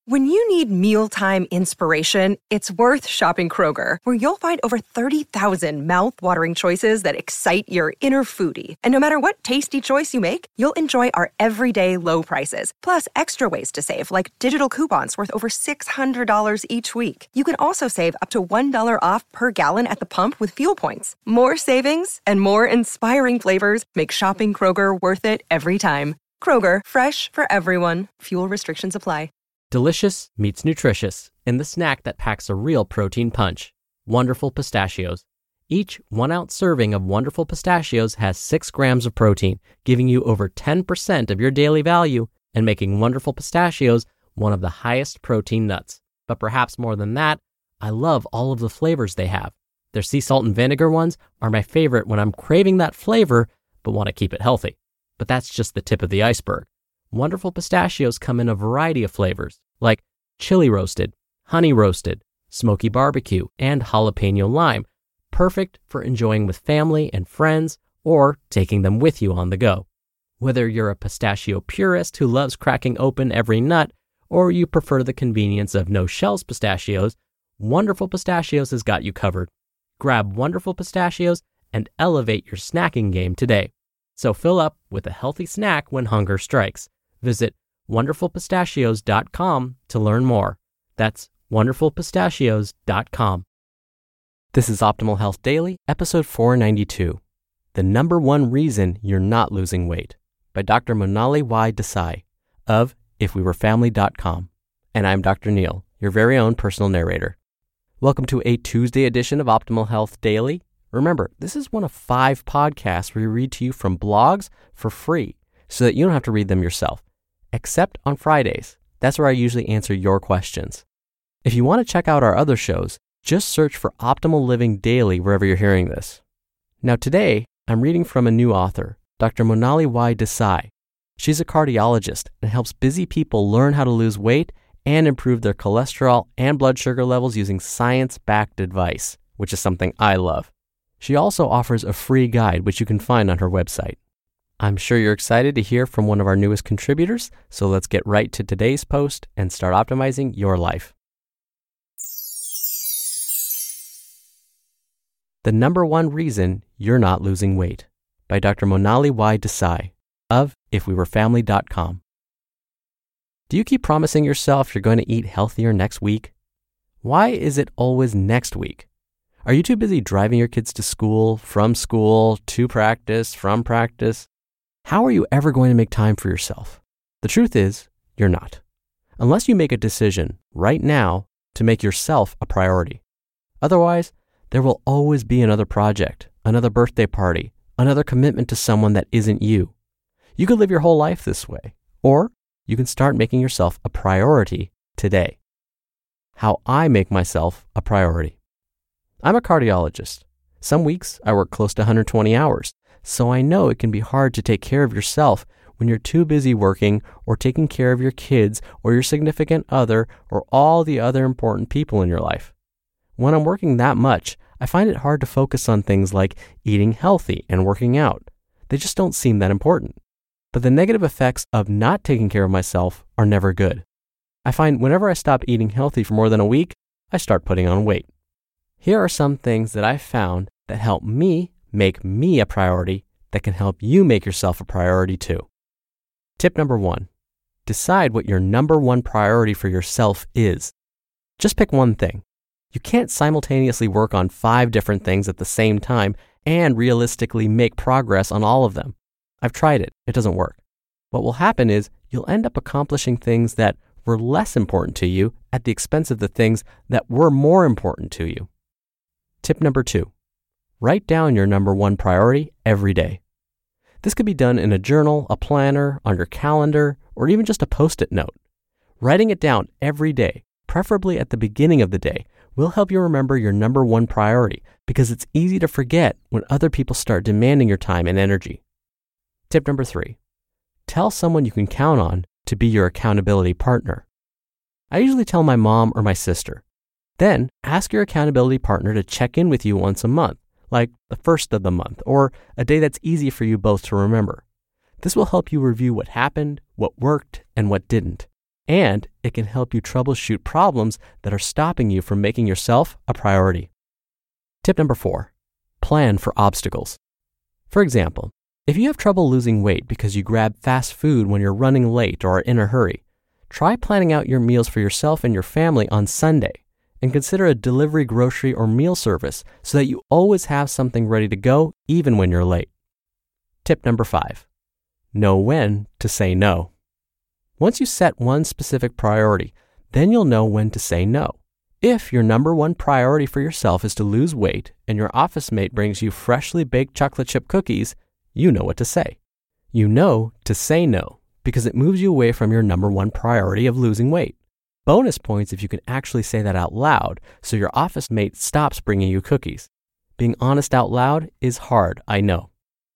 When you need mealtime inspiration, it's worth shopping Kroger, where you'll find over 30,000 mouth-watering choices that excite your inner foodie. And no matter what tasty choice you make, you'll enjoy our everyday low prices, plus extra ways to save, like digital coupons worth over $600 each week. You can also save up to $1 off per gallon at the pump with fuel points. More savings and more inspiring flavors make shopping Kroger worth it every time. Kroger, fresh for everyone. Fuel restrictions apply. Delicious meets nutritious in the snack that packs a real protein punch. Wonderful Pistachios. Each 1-ounce serving of Wonderful Pistachios has 6 grams of protein, giving you over 10% of your daily value and making Wonderful Pistachios one of the highest protein nuts. But perhaps more than that, I love all of the flavors they have. Their sea salt and vinegar ones are my favorite when I'm craving that flavor but want to keep it healthy. But that's just the tip of the iceberg. Wonderful Pistachios come in a variety of flavors, like chili roasted, honey roasted, smoky barbecue, and jalapeno lime, perfect for enjoying with family and friends or taking them with you on the go. Whether you're a pistachio purist who loves cracking open every nut, or you prefer the convenience of no-shells pistachios, Wonderful Pistachios has got you covered. Grab Wonderful Pistachios and elevate your snacking game today. So fill up with a healthy snack when hunger strikes. Visit wonderfulpistachios.com to learn more. That's wonderfulpistachios.com. This is Optimal Health Daily, episode 492. The number one reason you're not losing weight, by Dr. Monali Y. Desai of ifwewerefamily.com. And I'm Dr. Neil, your very own personal narrator. Welcome to a Tuesday edition of Optimal Health Daily. Remember, this is one of 5 podcasts where we read to you from blogs for free so that you don't have to read them yourself. Except on Fridays. That's where I usually answer your questions. If you want to check out our other shows, just search for Optimal Living Daily wherever you're hearing this. Now today, I'm reading from a new author, Dr. Monali Y. Desai. She's a cardiologist and helps busy people learn how to lose weight and improve their cholesterol and blood sugar levels using science-backed advice, which is something I love. She also offers a free guide, which you can find on her website. I'm sure you're excited to hear from one of our newest contributors, so let's get right to today's post and start optimizing your life. The number one reason you're not losing weight, by Dr. Monali Y. Desai of ifwewerefamily.com. Do you keep promising yourself you're going to eat healthier next week? Why is it always next week? Are you too busy driving your kids to school, to practice, from practice? How are you ever going to make time for yourself? The truth is, you're not. Unless you make a decision right now to make yourself a priority. Otherwise, there will always be another project, another birthday party, another commitment to someone that isn't you. You could live your whole life this way, or you can start making yourself a priority today. How I make myself a priority. I'm a cardiologist. Some weeks I work close to 120 hours. So I know it can be hard to take care of yourself when you're too busy working or taking care of your kids or your significant other or all the other important people in your life. When I'm working that much, I find it hard to focus on things like eating healthy and working out. They just don't seem that important. But the negative effects of not taking care of myself are never good. I find whenever I stop eating healthy for more than a week, I start putting on weight. Here are some things that I've found that help me make me a priority that can help you make yourself a priority too. Tip number 1, decide what your number one priority for yourself is. Just pick one thing. You can't simultaneously work on 5 different things at the same time and realistically make progress on all of them. I've tried it. It doesn't work. What will happen is you'll end up accomplishing things that were less important to you at the expense of the things that were more important to you. Tip number 2, write down your number one priority every day. This could be done in a journal, a planner, on your calendar, or even just a Post-it note. Writing it down every day, preferably at the beginning of the day, will help you remember your number one priority because it's easy to forget when other people start demanding your time and energy. Tip number 3, tell someone you can count on to be your accountability partner. I usually tell my mom or my sister. Then ask your accountability partner to check in with you once a month, like the first of the month, or a day that's easy for you both to remember. This will help you review what happened, what worked, and what didn't. And it can help you troubleshoot problems that are stopping you from making yourself a priority. Tip number 4, plan for obstacles. For example, if you have trouble losing weight because you grab fast food when you're running late or are in a hurry, try planning out your meals for yourself and your family on Sunday, and consider a delivery, grocery, or meal service so that you always have something ready to go even when you're late. Tip number 5, know when to say no. Once you set one specific priority, then you'll know when to say no. If your number one priority for yourself is to lose weight and your office mate brings you freshly baked chocolate chip cookies, you know what to say. You know to say no because it moves you away from your number one priority of losing weight. Bonus points if you can actually say that out loud so your office mate stops bringing you cookies. Being honest out loud is hard, I know.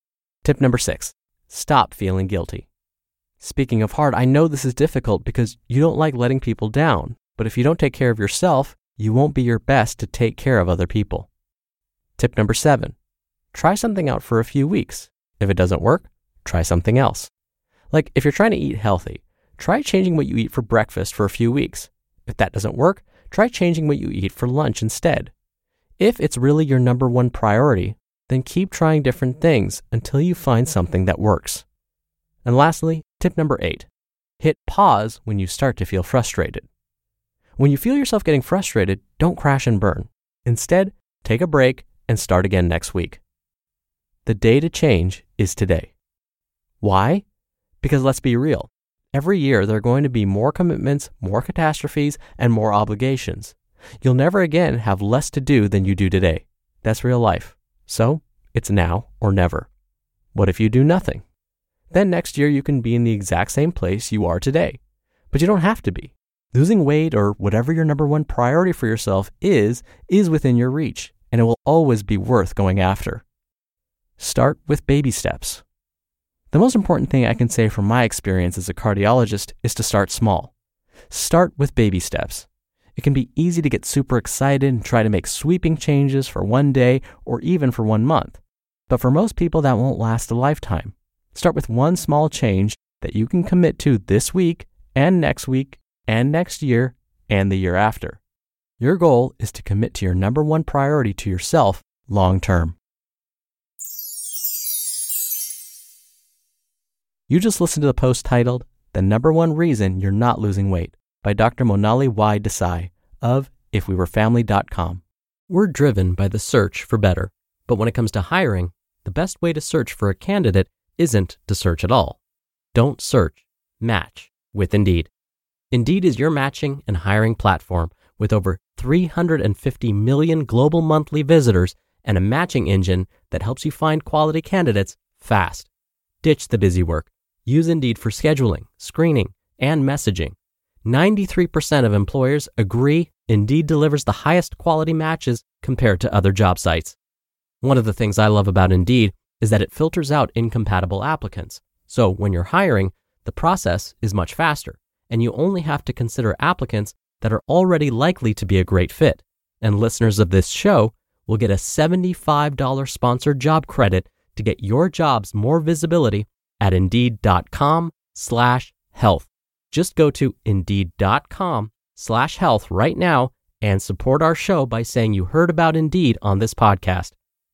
Tip number 6, stop feeling guilty. Speaking of hard, I know this is difficult because you don't like letting people down, but if you don't take care of yourself, you won't be your best to take care of other people. Tip number 7, try something out for a few weeks. If it doesn't work, try something else. Like if you're trying to eat healthy, try changing what you eat for breakfast for a few weeks. If that doesn't work, try changing what you eat for lunch instead. If it's really your number one priority, then keep trying different things until you find something that works. And lastly, tip number 8, hit pause when you start to feel frustrated. When you feel yourself getting frustrated, don't crash and burn. Instead, take a break and start again next week. The day to change is today. Why? Because let's be real. Every year, there are going to be more commitments, more catastrophes, and more obligations. You'll never again have less to do than you do today. That's real life. So, it's now or never. What if you do nothing? Then next year, you can be in the exact same place you are today. But you don't have to be. Losing weight or whatever your number one priority for yourself is within your reach, and it will always be worth going after. Start with baby steps. The most important thing I can say from my experience as a cardiologist is to start small. Start with baby steps. It can be easy to get super excited and try to make sweeping changes for one day or even for 1 month. But for most people, that won't last a lifetime. Start with one small change that you can commit to this week and next year and the year after. Your goal is to commit to your number one priority to yourself long term. You just listened to the post titled, The Number One Reason You're Not Losing Weight by Dr. Monali Y. Desai of ifwewerefamily.com. We're driven by the search for better, but when it comes to hiring, the best way to search for a candidate isn't to search at all. Don't search, match with Indeed. Indeed is your matching and hiring platform with over 350 million global monthly visitors and a matching engine that helps you find quality candidates fast. Ditch the busy work. Use Indeed for scheduling, screening, and messaging. 93% of employers agree Indeed delivers the highest quality matches compared to other job sites. One of the things I love about Indeed is that it filters out incompatible applicants. So when you're hiring, the process is much faster, and you only have to consider applicants that are already likely to be a great fit. And listeners of this show will get a $75 sponsored job credit to get your jobs more visibility at Indeed.com/health. Just go to Indeed.com/health right now and support our show by saying you heard about Indeed on this podcast.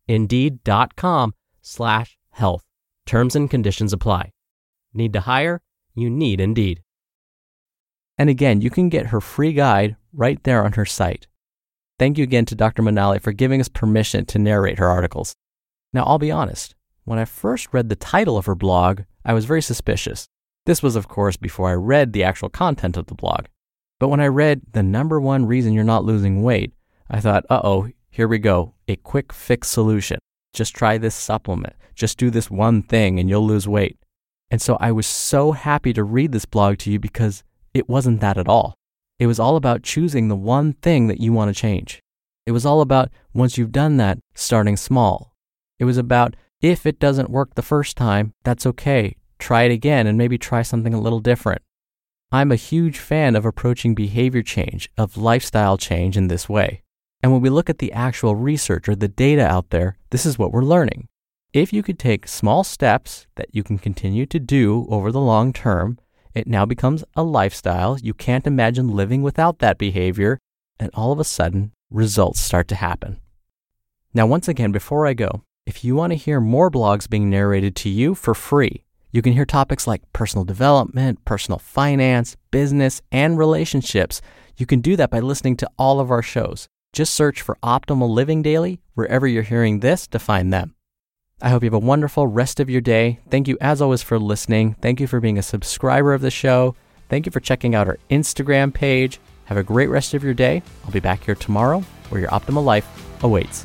Indeed.com/health. Terms and conditions apply. Need to hire? You need Indeed. And again, you can get her free guide right there on her site. Thank you again to Dr. Monali for giving us permission to narrate her articles. Now, I'll be honest. When I first read the title of her blog, I was very suspicious. This was, of course, before I read the actual content of the blog. But when I read The Number One Reason You're Not Losing Weight, I thought, here we go, a quick fix solution. Just try this supplement. Just do this one thing and you'll lose weight. And so I was so happy to read this blog to you because it wasn't that at all. It was all about choosing the one thing that you want to change. It was all about, once you've done that, starting small. It was about, if it doesn't work the first time, that's okay. Try it again and maybe try something a little different. I'm a huge fan of approaching behavior change, of lifestyle change in this way. And when we look at the actual research or the data out there, this is what we're learning. If you could take small steps that you can continue to do over the long term It now becomes a lifestyle. You can't imagine living without that behavior, and all of a sudden, results start to happen. Now, once again, before I go, if you want to hear more blogs being narrated to you for free, you can hear topics like personal development, personal finance, business, and relationships. You can do that by listening to all of our shows. Just search for Optimal Living Daily wherever you're hearing this to find them. I hope you have a wonderful rest of your day. Thank you, as always, for listening. Thank you for being a subscriber of the show. Thank you for checking out our Instagram page. Have a great rest of your day. I'll be back here tomorrow where your optimal life awaits.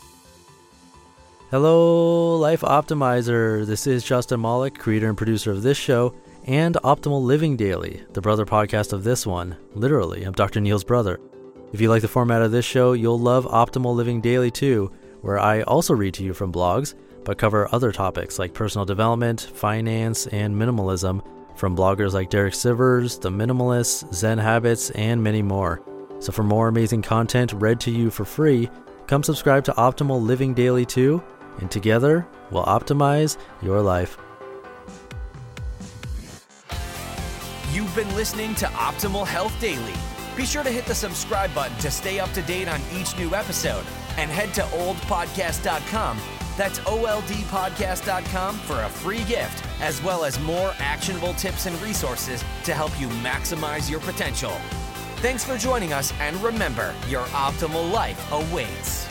Hello, Life Optimizer. This is Justin Malik, creator and producer of this show and Optimal Living Daily, the brother podcast of this one. Literally, I'm Dr. Neil's brother. If you like the format of this show, you'll love Optimal Living Daily too, where I also read to you from blogs, but cover other topics like personal development, finance, and minimalism from bloggers like Derek Sivers, The Minimalists, Zen Habits, and many more. So for more amazing content read to you for free, come subscribe to Optimal Living Daily too, and together we'll optimize your life. You've been listening to Optimal Health Daily. Be sure to hit the subscribe button to stay up to date on each new episode, and head to oldpodcast.com. That's oldpodcast.com for a free gift, as well as more actionable tips and resources to help you maximize your potential. Thanks for joining us, and remember, your optimal life awaits.